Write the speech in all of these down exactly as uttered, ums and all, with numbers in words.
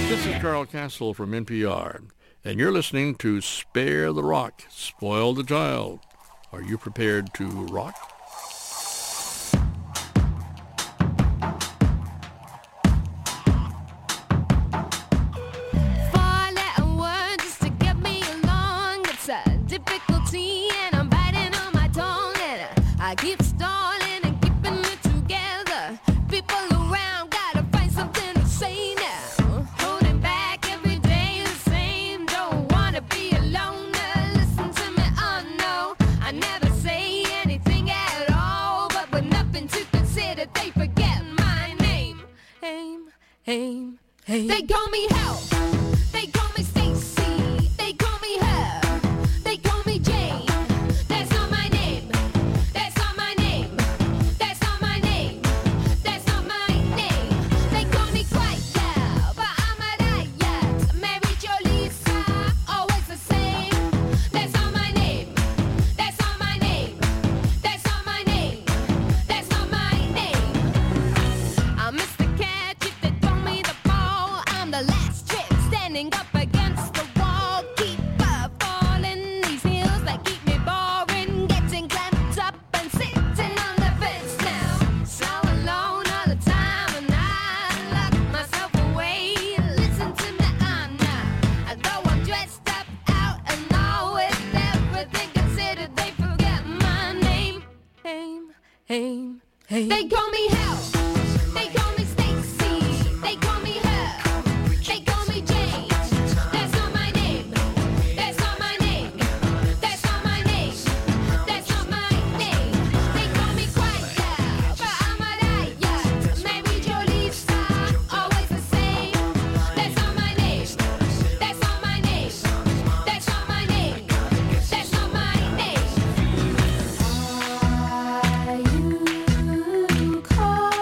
This is Carl Castle from N P R, and you're listening to Spare the Rock, Spoil the Child. Are you prepared to rock? Four-letter word just to get me along. It's a difficulty, and I'm biting on my tongue, and I keep stalling and keeping it together. People around gotta find something to say now. Holding back every day the same. Don't wanna be alone. Listen to me, oh no. I never say anything at all, but with nothing to consider, they forget my name. Aim, aim, aim. They call me help. They call me Stacy. They call me her. They call me Jane. That's not my name. That's not my name. That's not my name. That's not my name. They call me Quiet, but I'm a riot. Mary Jo Lisa, always the same. That's not my name. That's not my name. That's not my name. That's not my name. I'm Mister Catch if they throw me the ball. I'm the last trick standing up against the wall. Keep up falling these hills that keep me boring. Getting clamped up and sitting on the fence now. So alone all the time, and I lock myself away. Listen to me, I'm not. Although I'm dressed up out and all with everything considered, they forget my name. Aim, aim, aim. They call me help. They call me Stacy. They call me her. They call me Jane. That's not my name. That's not my name. That's not my name. That's not my name. They call me Quiet, but I'm a riot. Mary Jo Lisa, always the same. That's not my name. That's not my name. That's not my name. That's not my name. You call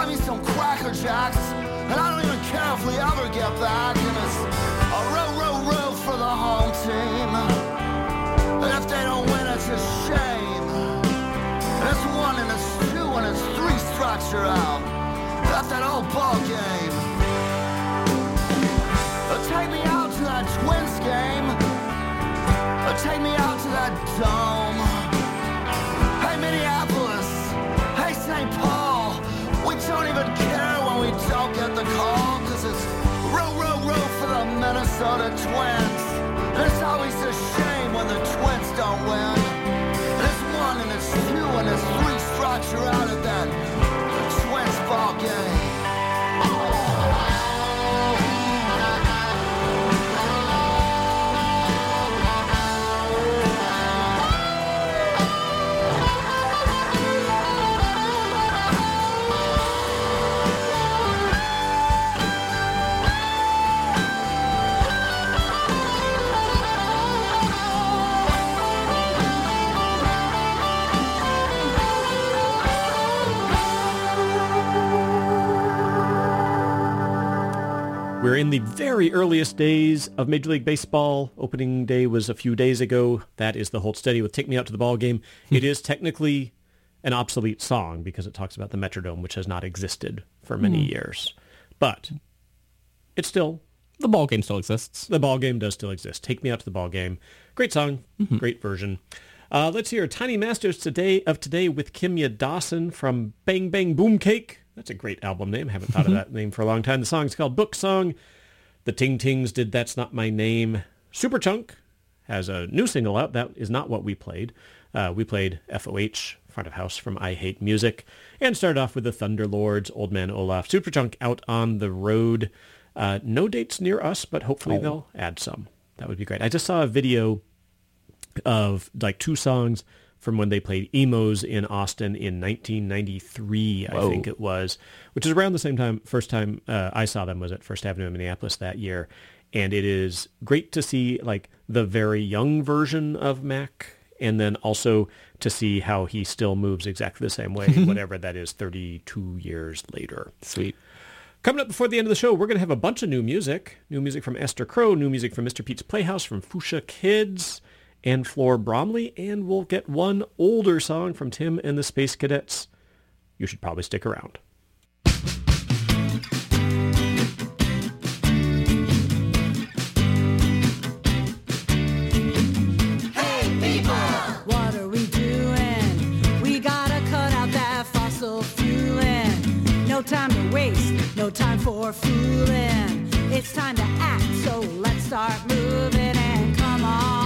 buy me some Cracker Jacks, and I don't even care if we ever get back. And it's a row, row, row for the home team. And if they don't win, it's a shame. And it's one and it's two and it's three strikes you're out. That's that old ball game. Uh, take me out to that Twins game. Uh, take me out to that dome. Hey Minneapolis, hey Saint Paul, we don't even care when we don't get the call, cause it's row, row, row for the Minnesota Twins. And it's always a shame when the Twins don't win. And it's one and it's two and it's three strikes you're out at that Twins ball game. We're in the very earliest days of Major League Baseball. Opening day was a few days ago. That is the Hold Steady with Take Me Out to the Ball Game. It is technically an obsolete song because it talks about the Metrodome, which has not existed for many mm. years. But it's still... The ball game still exists. The ball game does still exist. Take Me Out to the Ball Game. Great song. Mm-hmm. Great version. Uh, let's hear Tiny Masters today of today with Kimya Dawson from Bang Bang Boom Cake. That's a great album name. I haven't thought of that name for a long time. The song's called Book Song. The Ting Tings did That's Not My Name. Superchunk has a new single out. That is not what we played. Uh, we played F O H, Front of House from I Hate Music, and started off with the Thunderlords, Old Man Olaf. Superchunk out on the road. Uh, no dates near us, but hopefully oh. they'll add some. That would be great. I just saw a video of like two songs from when they played Emos in Austin in nineteen ninety-three, I Whoa. think it was, which is around the same time, first time uh, I saw them was at First Avenue in Minneapolis that year. And it is great to see like the very young version of Mac, and then also to see how he still moves exactly the same way, whatever that is, thirty-two years later. Sweet. Coming up before the end of the show, we're going to have a bunch of new music. New music from Esther Crow, new music from Mister Pete's Playhouse, from Fuchsia Kids, and Floor Bromley, and we'll get one older song from Tim and the Space Cadets. You should probably stick around. Hey people! What are we doing? We gotta cut out that fossil fueling. No time to waste, no time for fooling. It's time to act, so let's start moving and come on.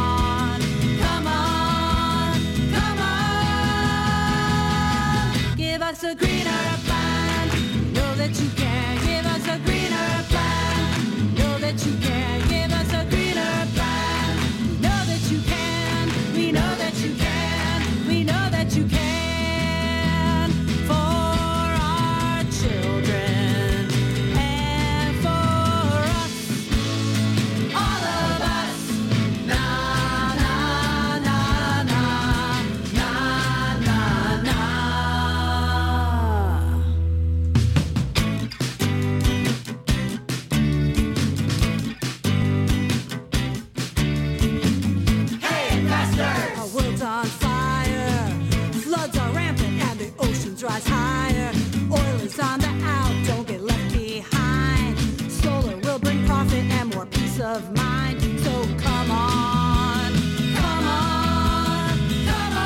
Give us a greener plan. Know that you can. Give us a greener plan. Know that you can. Give us a greener plan. Know that you can. We know that you can. We know that you can. For our children and for us, all of us. Na na na na na na na. Our world's on fire. Floods are rampant and the oceans rise higher. Oil is on the out, don't get left behind. Solar will bring profit and more peace of mind. So come on, come on, come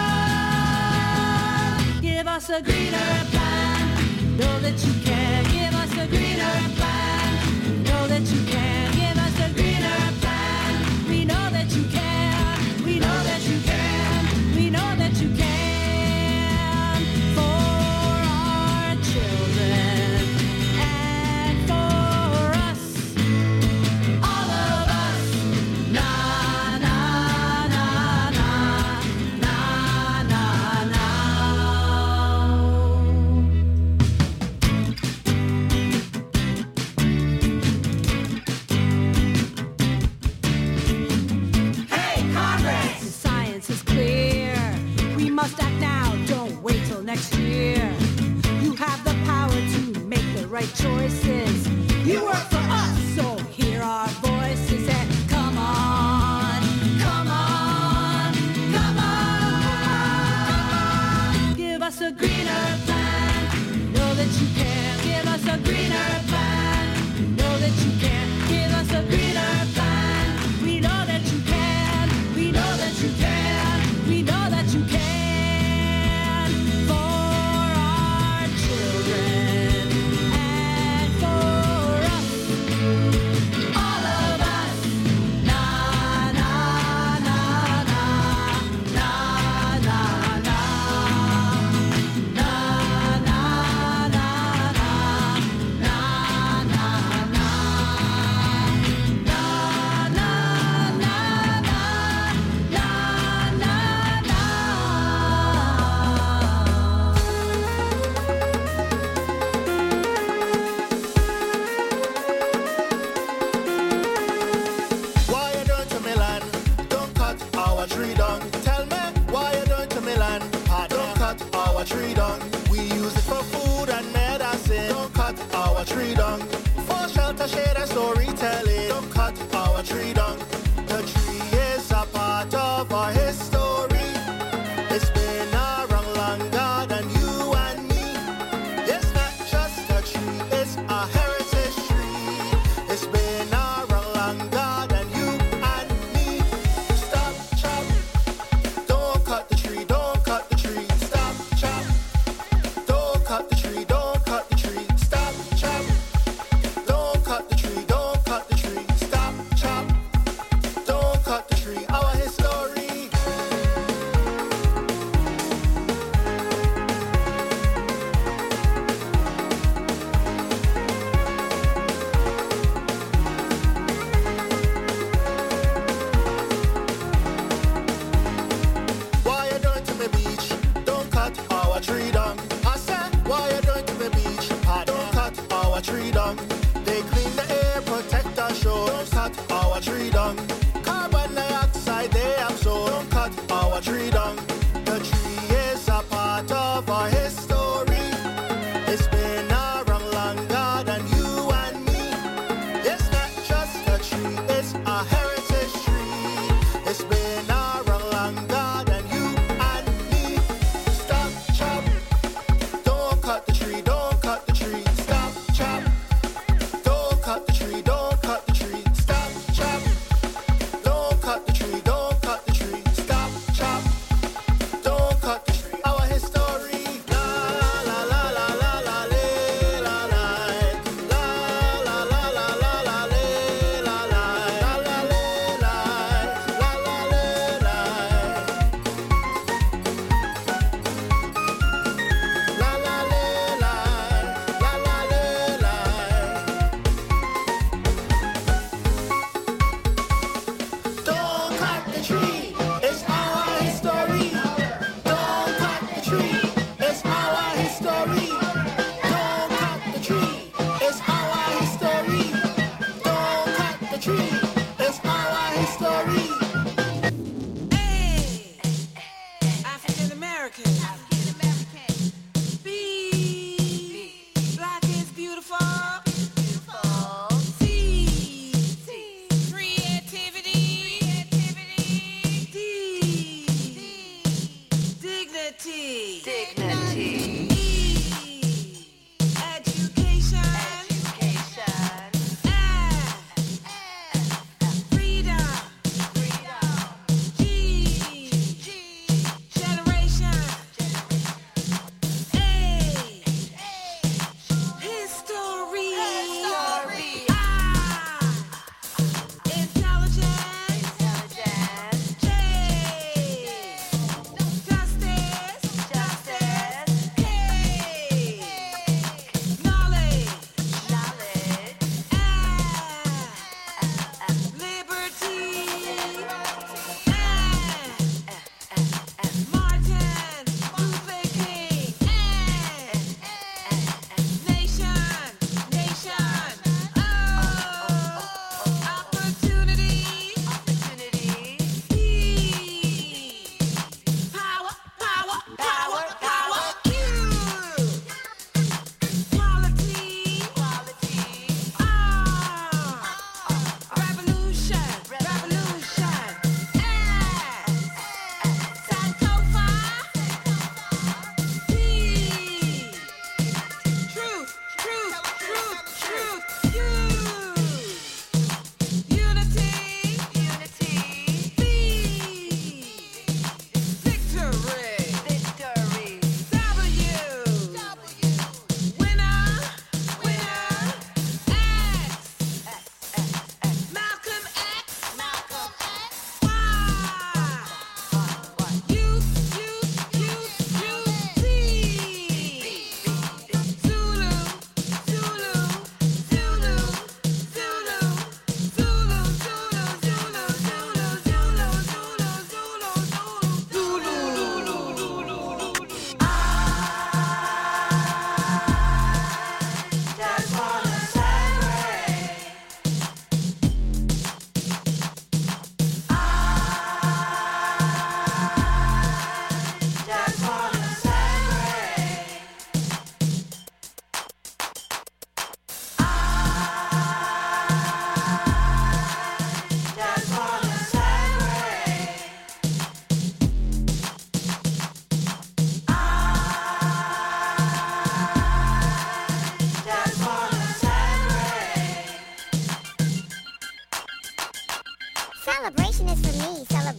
on. Give us a greener plan. Know that you can. Give us a greener plan. Know that you can. Give us a greener plan. We know that you can. We know that you can. We know that you can. For our children and for us, all of us. Na na na na na na na. right choices. You work for us, so hear our voices and come on, come on, come on. Give us a greener plan. Know that you can. Give us a greener plan. Know that you can. Give us a greener plan. We know that you can. We know that you can. We know that you can. For our children and for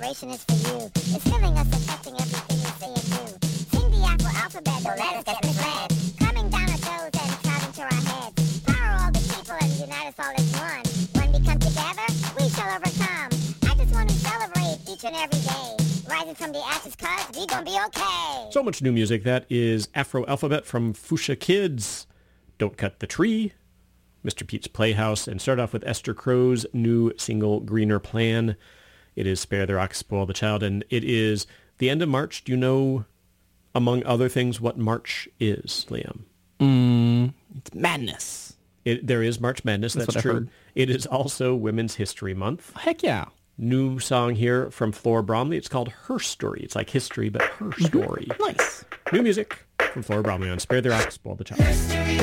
generation is for you. It's filling us, affecting everything we say and do. Sing the Afro alphabet, don't let us get misled. Coming down our toes and traveling to our heads. Power all the people and unite us all as one. When we come together, we shall overcome. I just want to celebrate each and every day. Rising from the ashes, cause we gonna be okay. So much new music. That is Afro Alphabet from Fuchsia Kids. Don't Cut the Tree, Mister Pete's Playhouse, and start off with Esther Crow's new single, Greener Plan. It is Spare the Rock, Spoil the Child, and it is the end of March. Do you know, among other things, what March is, Liam? Mm, it's madness. It, there is March Madness, that's, That's what I true. heard. It is also Women's History Month. Heck yeah. New song here from Flora Bromley. It's called Her Story. It's like history, but her story. Nice. New music from Flora Bromley on Spare the Rock, Spoil the Child.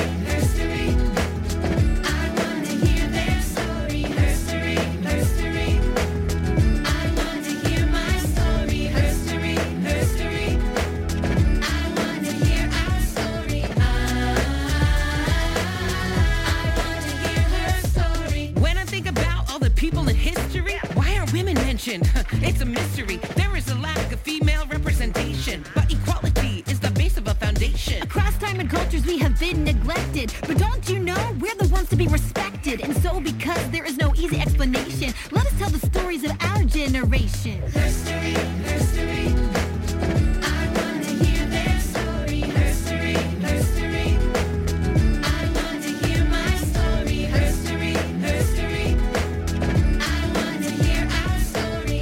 It's a mystery. There is a lack of female representation, but equality is the base of a foundation. Across time and cultures we have been neglected, but don't you know we're the ones to be respected? And so because there is no easy explanation, let us tell the stories of our generation. Her story, her story. I want to hear their story. Her story, her story. I want to hear my story. Her story, her story. I want to hear our story.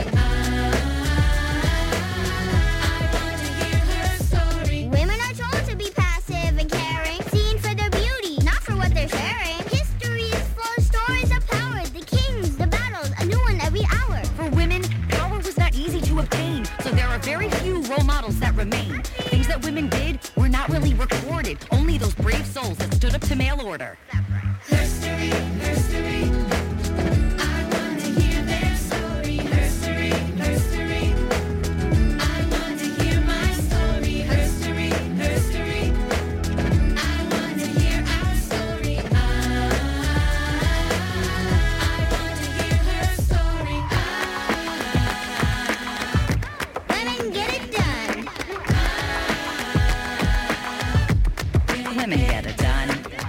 I want to hear her story. Women are told to be passive and caring, seen for their beauty, not for what they're sharing. History is full of stories of power, the kings, the battles, a new one every hour. For women, power was not easy to obtain, so there are very few role models that remain. Things that women did were not really recorded, only those brave souls that stood up to mail order. Her story, her story. I want to hear their story. Her story, her story. I want to hear my story. Her story, her story. I want to hear our story. I want to hear her story. Women get it done. Women get it done.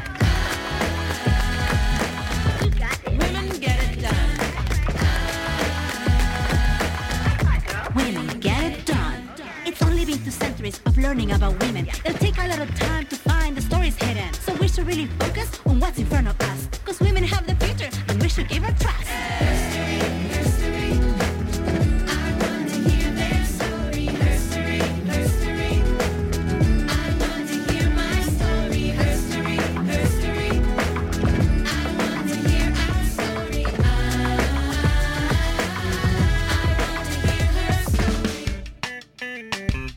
You got it. Women get it done. Women get it done. It's only been two centuries of learning about women. It'll take a lot of time to find the stories hidden. So we should really focus on what's in front of us. Cause women have the future and we should give her trust. Her story. I want to hear their story. Her story, her story. I want to hear my story. Her story, her story. I want to hear our story. I want to hear her story.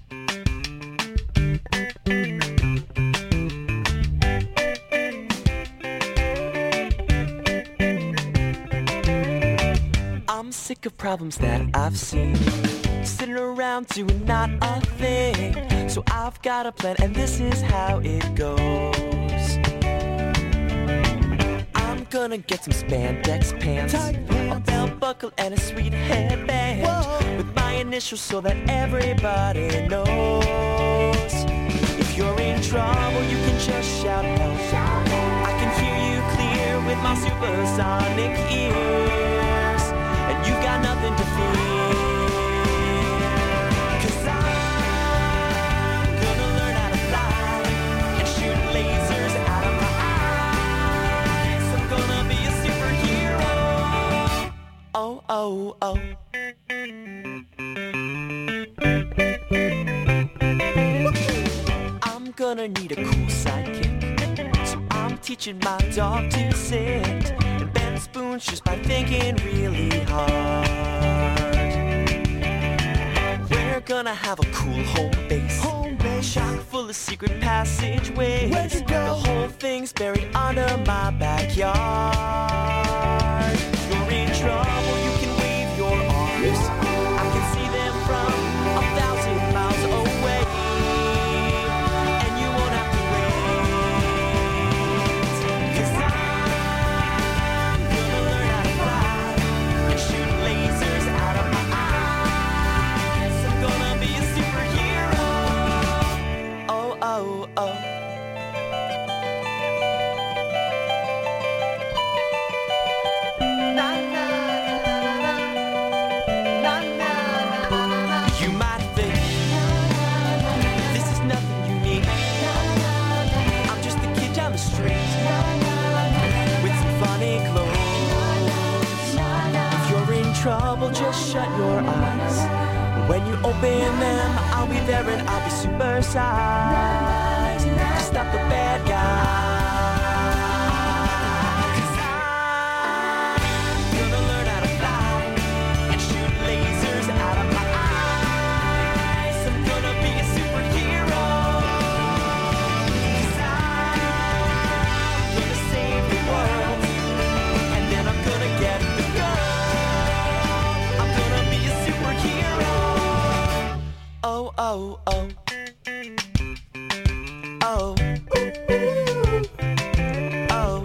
I'm sick of problems that I've seen, sitting around doing not a thing. So I've got a plan and this is how it goes. I'm gonna get some spandex pants, a belt buckle and a sweet headband. Whoa. With my initials so that everybody knows. If you're in trouble you can just shout help. I can hear you clear with my supersonic ears, and you got nothing to fear. Cause I'm gonna learn how to fly and shoot lasers out of my eyes. I'm gonna be a superhero. Oh, oh, oh. I'm gonna need a cool sidekick, so I'm teaching my dog to sit and bend spoons just by thinking really hard. We're gonna have a cool home base, home base, chock full of secret passageways. Where'd you go? The whole thing's buried under my backyard. You're in trouble, you can wave your arms. I can see them from a thousand miles away, and you won't have to wait. Cause I'm gonna learn how to fly and shoot lasers out of my eyes. just shut your eyes. When you open them, I'll be there and I'll be supersized to stop the bad guys. Oh, oh, oh. Oh. Oh.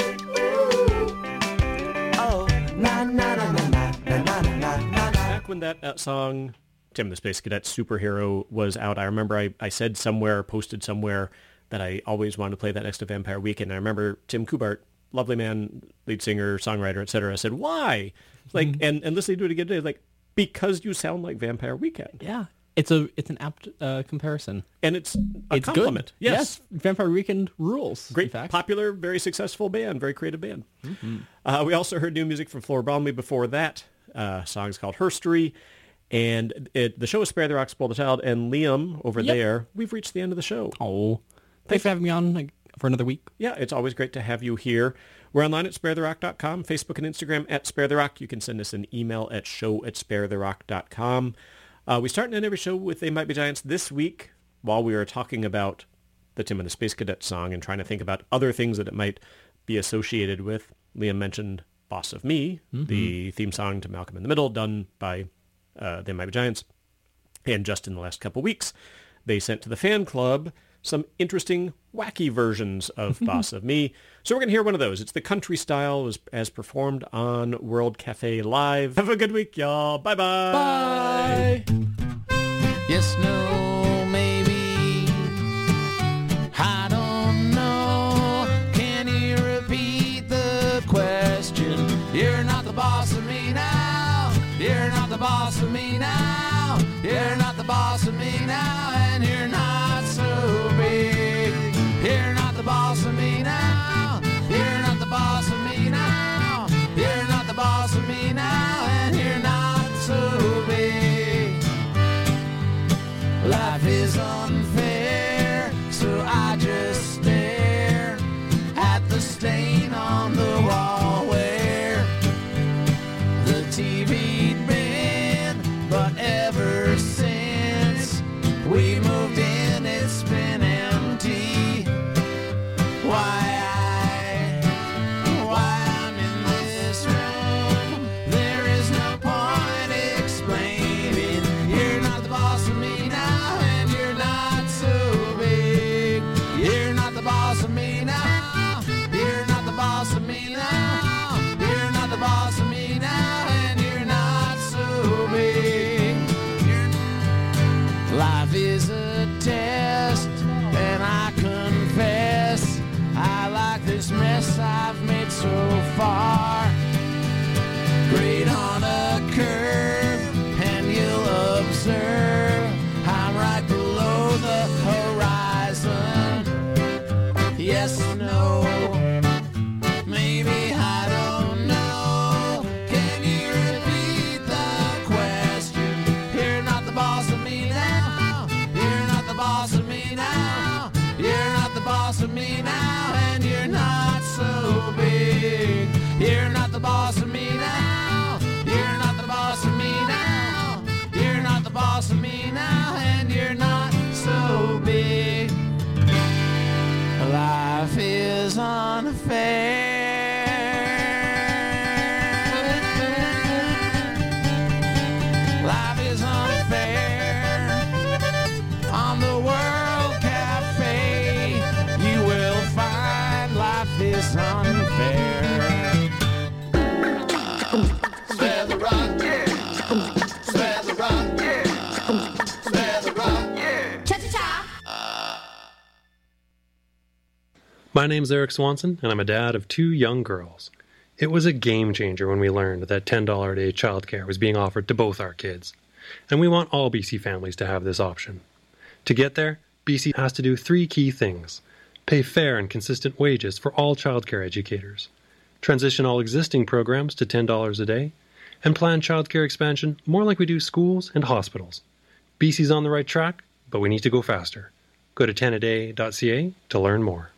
Oh. Na, na, na, na, na, na, na, na, na. Back when that uh, song, Tim the Space Cadet Superhero, was out, I remember I, I said somewhere, posted somewhere, that I always wanted to play that next to Vampire Weekend. I remember Tim Kubart, lovely man, lead singer, songwriter, et cetera, said, why? Like, mm-hmm. and, and listening to it again today, like, because you sound like Vampire Weekend. Yeah. It's a it's an apt uh, comparison, and it's a it's compliment. Good. Yes. yes, Vampire Weekend rules. Great, in fact. popular, very successful band, very creative band. Mm-hmm. Uh, we also heard new music from Flora Bromley before that. Uh, song's called Herstory, and it, the show is Spare the Rock, Spoil the Child, and Liam over Yep. there. We've reached the end of the show. Oh, thanks for having me on like, for another week. Yeah, it's always great to have you here. We're online at spare the rock dot com, Facebook and Instagram at Spare the Rock. You can send us an email at show at spare the rock dot com. Uh, we start and end every show with They Might Be Giants. This week, while we were talking about the Tim and the Space Cadet song and trying to think about other things that it might be associated with, Liam mentioned Boss of Me, mm-hmm. the theme song to Malcolm in the Middle, done by uh, They Might Be Giants. And just in the last couple weeks, they sent to the fan club some interesting, wacky versions of Boss of Me. So we're going to hear one of those. It's the country style as, as performed on World Cafe Live. Have a good week, y'all. Bye-bye. Bye. Yes, no, maybe. I don't know. Can you repeat the question? You're not the boss of me now. You're not the boss of me now. You're not the boss of me now. And you're not so big. You're not the boss of me now. You're not the boss of me now. You're not the boss of me now. And you're not so big. Life is unfair, so I just stare at the stain on the wall where the T V'd been. But ever since we moved in, it's been empty. Why I, why I'm in this room, there is no point explaining. You're not the boss of me now, and you're not so big. You're not the boss of me now. You're not the boss of me now. You're not the boss of me now, and you're not so big. You're... Life is a test, and I confess I like this mess I've made so far. Grade on a curve, and you'll observe I'm right below the horizon. Yes, no, maybe I don't know. Can you repeat the question? You're not the boss of me now. You're not the boss of me now. You're not the boss of me now, and you're not so big. You're not the boss of me now. You're not the boss of me now. You're not the boss of me now, and you're not so big. Life is unfair. Life is unfair. On the World Cafe, you will find life is unfair. Spare the rock, yeah. Spare the rock, yeah. Spare the rock, yeah. Cha-cha-cha. My name's Eric Swanson, and I'm a dad of two young girls. It was a game changer when we learned that ten dollars a day childcare was being offered to both our kids. And we want all B C families to have this option. To get there, B C has to do three key things. Pay fair and consistent wages for all childcare educators. Transition all existing programs to ten dollars a day. and plan childcare expansion more like we do schools and hospitals. B C's on the right track, but we need to go faster. Go to ten a day dot c a to learn more.